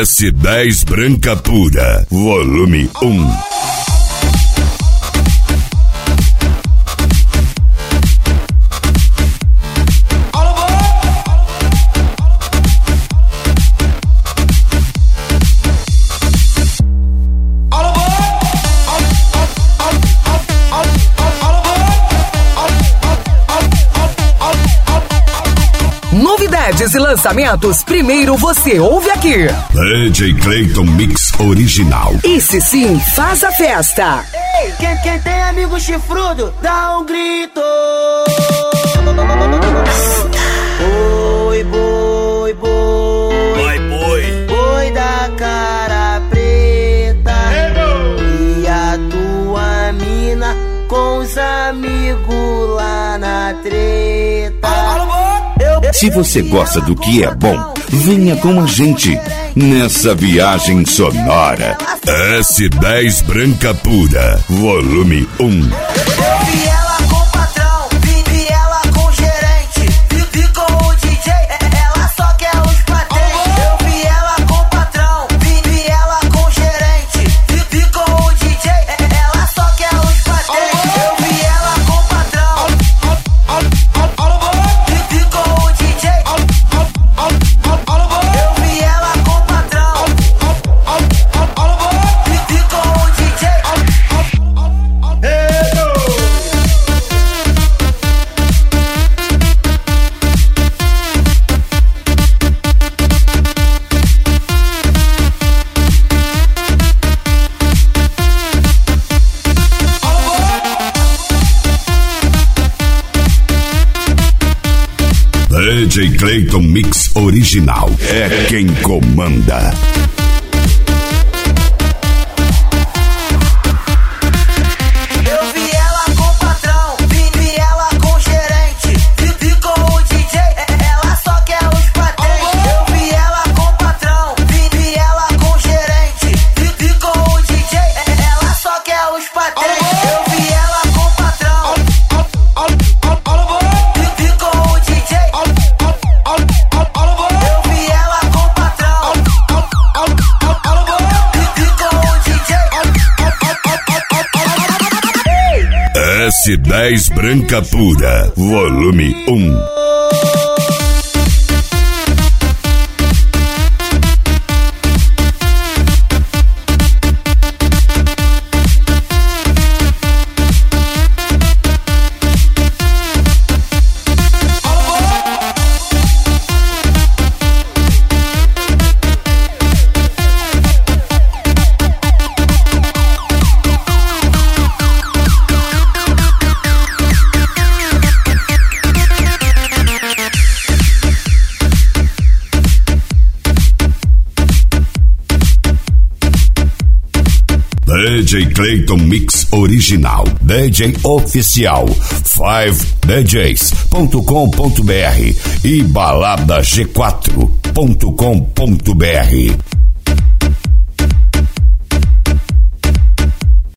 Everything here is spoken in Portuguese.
S10 Branca Pura, volume 1. Novidades e lançamentos, primeiro você ouve aqui. DJ Clayton Mix Original. Esse sim faz a festa. Ei, quem tem amigo chifrudo, dá um grito. Oi, boi, boi. Vai, boi. Boi da cara preta. E a tua mina com os amigos lá na treta. Se você gosta do que é bom, venha com a gente nessa viagem sonora. S10 Branca Pura, volume 1. Eu vi ela com o patrão, vi ela com o gerente, vi com o DJ, ela só quer os patentes. Eu vi ela com o patrão, vi ela com o gerente, vi com o DJ, ela só quer os patentes. Eu vi ela com o patrão, vi com o DJ, eu vi ela com o patrão, vi com o DJ. DJ Clayton Mix Original é quem comanda. Eu vi ela com o patrão, vi ela com o gerente, vi com o DJ, ela só quer os patentes. Eu vi ela com o patrão, vi ela com o gerente, vi com o DJ, ela só quer os patentes. Eu vi ela com o patrão, vi com o DJ, eu vi ela com o patrão, vi com o DJ. S10 Branca Pura, volume 1. DJ Clayton Mix Original, DJ Oficial, 5DJs.com.br e baladag4.com.br.